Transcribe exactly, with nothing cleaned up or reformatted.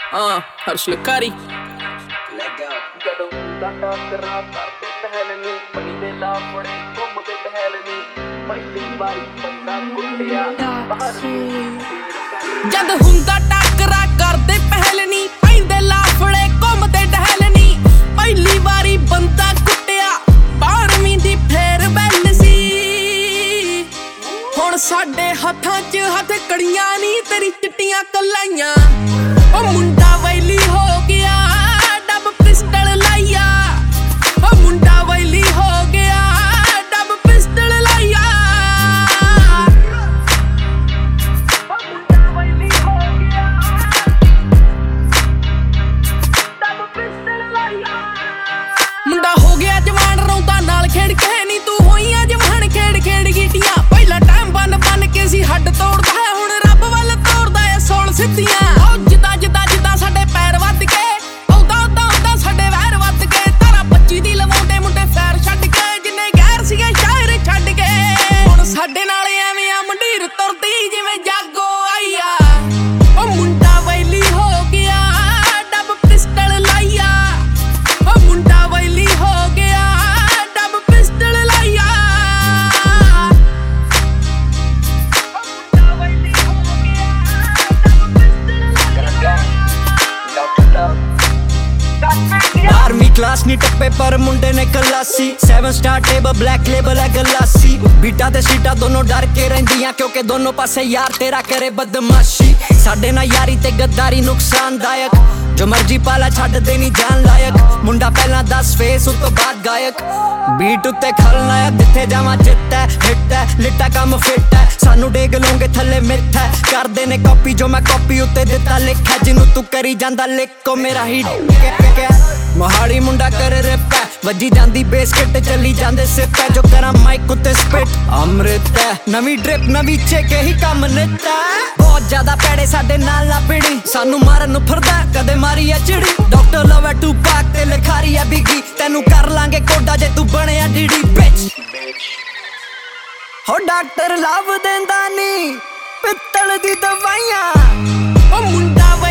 Uh, Harsh Lakari. ਜਦੋਂ ਟਾਟਾ ਕਰਾ ਕਰਦੇ ਪਹਿਲਨੀ ਪਈ ਦੇ ਲਾਫੜੇ ਘੁੰਮਦੇ ਪਹਿਲਨੀ ਪਹਿਲੀ ਵਾਰੀ ਬੰਦਾ ਕੁੱਟਿਆ ਬਾਹਰ ਜਦ ਹੁੰਦਾ ਟੱਕਰਾ ਕਰਦੇ ਪਹਿਲਨੀ ਪੈਂਦੇ ਲਾਫੜੇ ਘੁੰਮਦੇ ਟਹਿਲਨੀ ਪਹਿਲੀ ਵਾਰੀ ਬੰਦਾ ਕੁੱਟਿਆ ਬਾਰਵੀਂ ਦੀ ਫੇਰ ਬੈਲ ਸੀ ਹੁਣ ਸਾਡੇ ਹੱਥਾਂ 'ਚ ਹੱਥ ਕੜੀਆਂ ਨੀ ਤੇਰੀ ਚਿੱਟੀਆਂ ਕਲਾਈਆਂ ਉਹ ਮੁੰਡਾ ਵੈਲੀ ਹੋ ਗਿਆ ਡੱਬ ਪਿਸਟਲ ਲਾਇਆ ਉਹ ਮੁੰਡਾ ਵੈਲੀ ਹੋ ਗਿਆ ਡੱਬ ਪਿਸਟਲ ਲਾਇਆ ਉਹ ਮੁੰਡਾ ਵੈਲੀ ਹੋ ਗਿਆ ਡੱਬ ਪਿਸਟਲ ਲਾਇਆ ਮੁੰਡਾ ਹੋ ਗਿਆ ਜਵਾਨ ਰੌਂਦਾ ਨਾਲ ਖੇਡ ਕੇ ਨੀ ਤੂੰ ਹੋਈਆਂ ਜਵਾਨ ਖੇਡ ਖੇਡ ਗੀਟੀਆਂ ਪਹਿਲਾਂ ਟਾਈਮ ਬਨ ਬਨ ਕੇ ਸੀ ਹੱਡ ਤੋੜਦਾ ਹੈ ਹੁਣ ਰੱਬ ਵੱਲ ਤੋੜਦਾ ਏ ਸੋਲ ਸਿੱਧੀਆਂ ਉਹ ਜਿੱਦਾਂ ਜਿੱਦਾਂ ਜਿੱਦਾਂ ਸਾਡੇ ਪੈਰ ਵੱਧ ਕੇ ਉਦਾਂ ਉਦਾਂ ਉਦਾਂ ਸਾਡੇ ਵੈਰ ਵੱਧ ਕੇ ਤਾਰਾ ਪੱਚੀ ਦੀ ਲਵਾਉਂਦੇ ਮੁੰਡੇ ਫੈਰ ਛੱਡ ਕੇ ਜਿੰਨੇ ਗੈਰ ਸੀਗੇ ਸ਼ਾਇਰ ਛੱਡ ਕੇ ਹੁਣ ਸਾਡੇ ਨਾਲ ਐਵੇਂ ਆ ਮੰਡੀਰ ਤੁਰਦੀ ਜਿਵੇਂ ਜਾਗੋ ਆਈ ਆ ਉਹ ਮੁੰਡਾ ਵੈਲੀ ਹੋ ਗਿਆ ਡੱਬ ਪਿਸਟਲ ਲਾਇਆ ਉਹ ਮੁੰਡਾ ਵੈਲੀ ਹੋ ਗਿਆ ਡੱਬ ਪਿਸਟਲ ਲਾਇਆ ਮੁੰਡਾ ਵੈਲੀ ਹੋ ਗਿਆ ਡੱਬ ਪਿਸਟਲ ਲਾਇਆ ਡਾਕਟਰ आर्मी क्लास नी टप्पे पर मुंडे ने कलासी seven star table black label है गलासी बीटा ते सीटा दोनों डर के रहिंदियां क्योंकि दोनों पासे यार तेरा करे बदमाशी साडे ना यारी ते गद्दारी नुकसानदायक जो मर्जी पाला छड्ड देनी जान लायक मुंडा पहला दस फेस उस तो बाद गायक बीट उत्ते खलनायक जिथे जावां जित है हिट है लिटा काम फिट है सानू डेग लोंगे थल्ले मिथ है करदे ने कॉपी जो मैं कॉपी उत्ते दिता लिख है जिन्नू तू करी जांदा लिखो मेरा हिट मोहाली मुंडा करे रिप है वजी जांदी बेस किट चली जांदे सिप है जो करा माइक उत्ते स्पिट अमृत है नवी ड्रिप नवी चेके ही काम नित है बहुत ज्यादा पैड़े साडे नाल ना पीड़ी सानू मारन नु फिरदा कदे मारी है चिड़ी डॉक्टर लव है टू पाक ते लिखारी है बिगी तेनू कर लांगे कोडा जे तू बने डीडी बिच हो डॉक्टर लव देंदा नी पित्तल दी दवाइयां ਉਹ ਮੁੰਡਾ